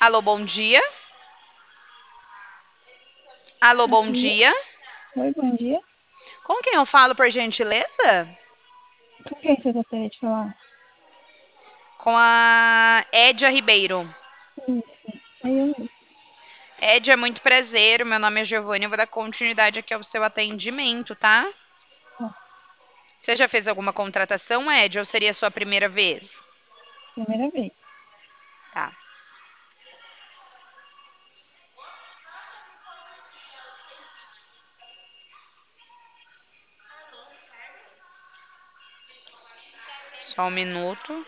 Alô, bom dia. Alô, Bom bom dia. dia. Oi, bom dia. Com quem eu falo, por gentileza? Com quem você gostaria de falar? Com a Édia Ribeiro. Isso, é eu mesmo. Édia, é muito prazer. O meu nome é Giovanni. Eu vou dar continuidade aqui ao seu atendimento, tá? Ó, Você já fez alguma contratação, Édia, ou seria a sua primeira vez? primeira vez. Tá. Só um minuto.